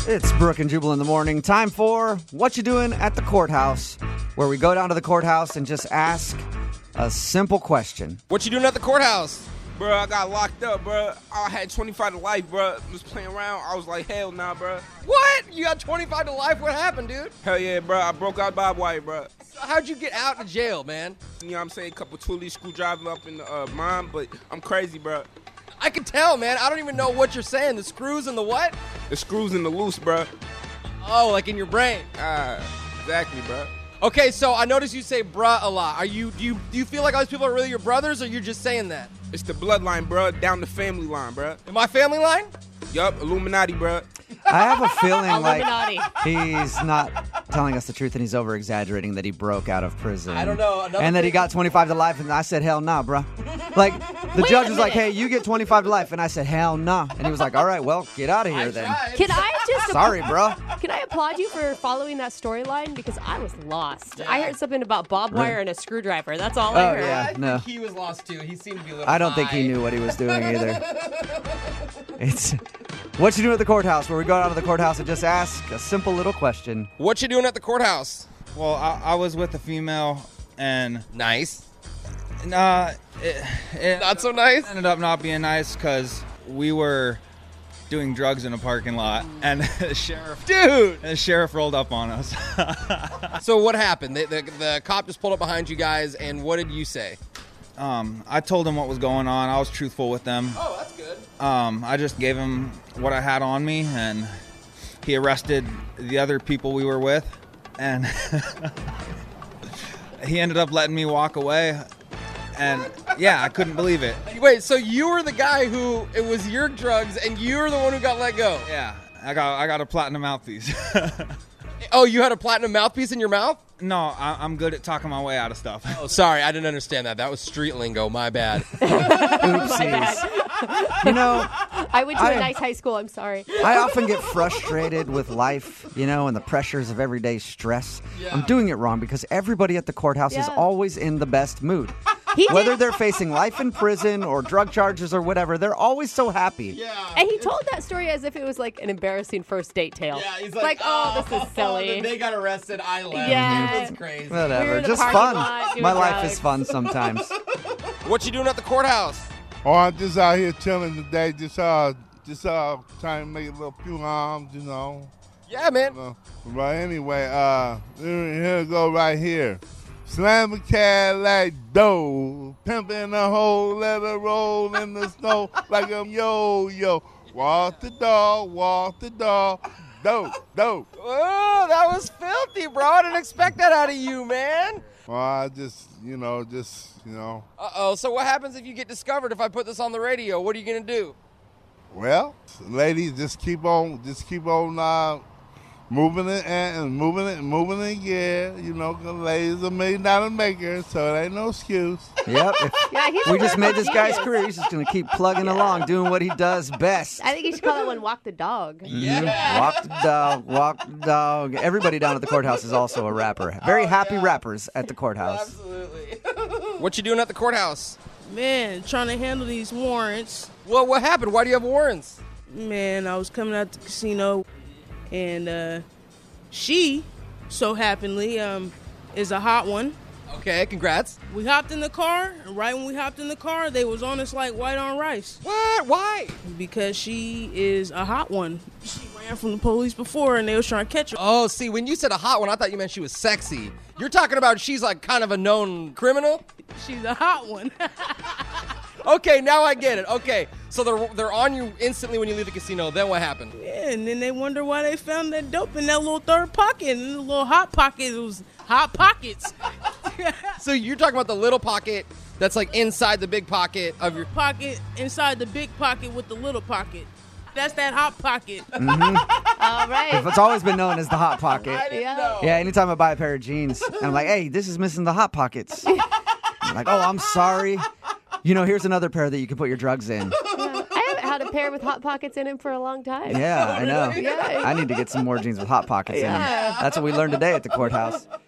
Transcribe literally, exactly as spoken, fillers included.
It's Brooke and Jubal in the morning. Time for What You Doing at the Courthouse, where we go down to the courthouse and just ask a simple question. What you doing at the courthouse? Bro, I got locked up, bro. I had twenty-five to life, bro. Was playing around. I was like, hell nah, bro. What? You got twenty-five to life? What happened, dude? Hell yeah, bro. I broke out barbed wire, bro. So how'd you get out of jail, man? You know what I'm saying? A couple Thule screwdriver up in the uh, mine, but I'm crazy, bro. I can tell, man. I don't even know what you're saying. The screws and the what? The screws in the loose, bro. Oh, like in your brain. Ah, exactly, bro. Okay, so I noticed you say bruh a lot. Are you do you do you feel like all these people are really your brothers, or you're just saying that? It's the bloodline, bro. Down the family line, bro. In my family line? Yup, Illuminati, bro. I have a feeling like Illuminati. he's not telling us the truth and he's over-exaggerating that he broke out of prison. I don't know. Another And that he thing- got twenty-five to life, and I said, hell nah, bro. Like, the Wait judge a was like, minute. hey, you get twenty-five to life. And I said, hell nah. And he was like, all right, well, get out of here I then. tried. Can I just Sorry, bro. Can I applaud you for following that storyline? Because I was lost. I heard something about barbed wire and a screwdriver. That's all I Oh, heard. yeah. I think no. he was lost too. He seemed to be a little I don't think he high. knew what he was doing either. It's What You Do at the Courthouse, where we go down to the courthouse and just ask a simple little question. What you doing at the courthouse? Well, I, I was with a female, and Nice. uh, it, it Not so nice. ended up not being nice because we were doing drugs in a parking lot, and the sheriff, Dude. the sheriff rolled up on us. So what happened? The, the, the cop just pulled up behind you guys, and what did you say? um, I told him what was going on. I was truthful with them. Oh, that's good. Um, I just gave him what I had on me, and he arrested the other people we were with, and he ended up letting me walk away. And yeah, I couldn't believe it. Wait, so you were the guy who it was your drugs, and you were the one who got let go? Yeah, I got I got a platinum mouthpiece. Oh, you had a platinum mouthpiece in your mouth? No, I, I'm good at talking my way out of stuff. Oh, sorry, I didn't understand that. That was street lingo. My bad. Oopsies. You know, I went to I- a nice high school. I'm sorry. I often get frustrated with life, you know, and the pressures of everyday stress. I'm doing it wrong because everybody at the courthouse is Yeah. always in the best mood. He did- Whether they're facing life in prison or drug charges or whatever, they're always so happy. And he told that story as if it was like an embarrassing first date tale. oh, this is silly. They got arrested. I left. Yeah. It was crazy. We were Whatever. in the Just parking fun. lot doing My life drugs. is fun sometimes. What you doing at the courthouse? Oh, I'm just out here chilling today, just uh, just uh, trying to make a little few arms, you know. Yeah, man. Uh, but anyway, uh, here here we go right here. Slam a Cadillac dough, pimping the whole, let her roll in the snow like I'm yo-yo. Walk the dog, walk the dog, dope, dope. Oh, that was filthy, bro. I didn't expect that out of you, man. Well, I just, you know, just, you know, Uh-oh. So what happens if you get discovered if I put this on the radio? What are you going to do? well, ladies, just keep on, just keep on uh, moving it and, and moving it and moving it, yeah. You know, 'cause ladies are million dollar makers, so it ain't no excuse. Yep. If Yeah, he's we a just made this guy's genius. career. He's just going to keep plugging along, doing what he does best. I think you should call that one "Walk the Dog." Mhm. Walk the dog, walk the dog. Everybody down at the courthouse is also a rapper. Very happy rappers at the courthouse. Absolutely. What you doing at the courthouse? Man, trying to handle these warrants. Well, what happened? Why do you have warrants? Man, I was coming out to the casino, and uh, she, so happily, um, is a hot one. Okay, congrats. We hopped in the car, and right when we hopped in the car, they was on us like white on rice. What? Why? Because she is a hot one. She ran from the police before, and they was trying to catch her. Oh, see, when you said a hot one, I thought you meant she was sexy. You're talking about she's like kind of a known criminal? She's a hot one. Okay, now I get it. Okay, so they're they're on you instantly when you leave the casino. Then what happened? Yeah, and then they wonder why they found that dope in that little third pocket, and the little hot pocket, it was hot pockets. So you're talking about the little pocket that's like inside the big pocket of your... Pocket inside the big pocket with the little pocket. That's that hot pocket. All right. It's always been known as the Hot Pocket. Yeah. Yeah, anytime I buy a pair of jeans, and I'm like, hey, this is missing the Hot Pockets. I'm like, oh, I'm sorry. You know, here's another pair that you can put your drugs in. Yeah. I haven't had a pair with hot pockets in him for a long time. Yeah, I know. Yeah. I need to get some more jeans with Hot Pockets in Yeah. them. That's what we learned today at the courthouse.